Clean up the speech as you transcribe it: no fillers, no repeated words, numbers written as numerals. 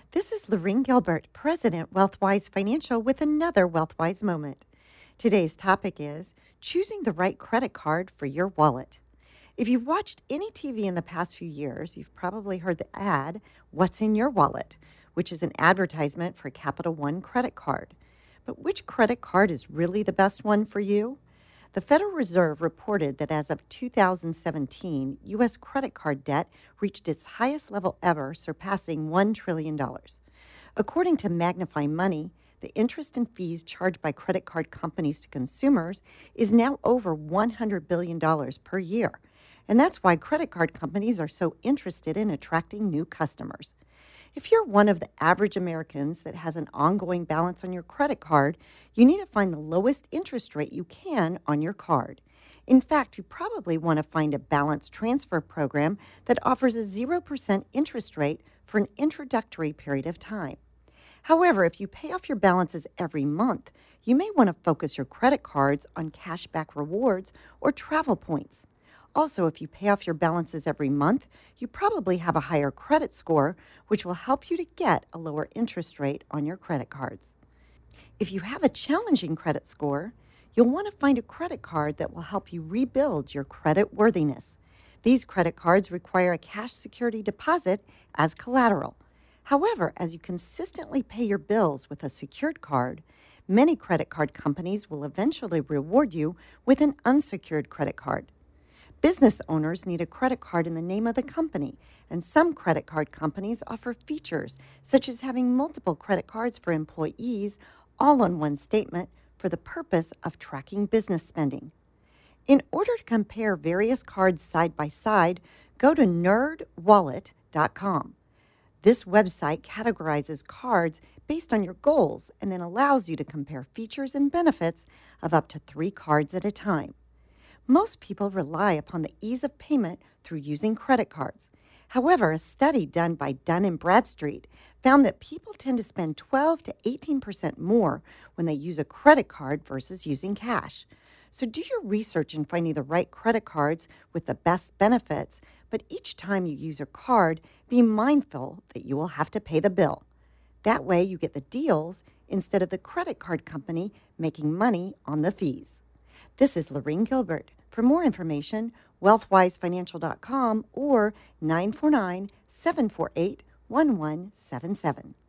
This is Lorene Gilbert, President, Wealthwise Financial, with another Wealthwise moment. Today's topic is choosing the right credit card for your wallet. If you've watched any TV in the past few years, you've probably heard the ad, What's in Your Wallet, which is an advertisement for Capital One credit card. But which credit card is really the best one for you? The Federal Reserve reported that as of 2017, U.S. credit card debt reached its highest level ever, surpassing $1 trillion. According to Magnify Money, the interest and fees charged by credit card companies to consumers is now over $100 billion per year. And that's why credit card companies are so interested in attracting new customers. If you're one of the average Americans that has an ongoing balance on your credit card, you need to find the lowest interest rate you can on your card. In fact, you probably want to find a balance transfer program that offers a 0% interest rate for an introductory period of time. However, if you pay off your balances every month, you may want to focus your credit cards on cashback rewards or travel points. Also, if you pay off your balances every month, you probably have a higher credit score, which will help you to get a lower interest rate on your credit cards. If you have a challenging credit score, you'll want to find a credit card that will help you rebuild your credit worthiness. These credit cards require a cash security deposit as collateral. However, as you consistently pay your bills with a secured card, many credit card companies will eventually reward you with an unsecured credit card. Business owners need a credit card in the name of the company, and some credit card companies offer features such as having multiple credit cards for employees all on one statement for the purpose of tracking business spending. In order to compare various cards side by side, go to nerdwallet.com. This website categorizes cards based on your goals and then allows you to compare features and benefits of up to 3 cards at a time. Most people rely upon the ease of payment through using credit cards. However, a study done by Dun & Bradstreet found that people tend to spend 12 to 18% more when they use a credit card versus using cash. So do your research in finding the right credit cards with the best benefits, but each time you use a card, be mindful that you will have to pay the bill. That way you get the deals instead of the credit card company making money on the fees. This is Lorene Gilbert. For more information, wealthwisefinancial.com or 949-748-1177.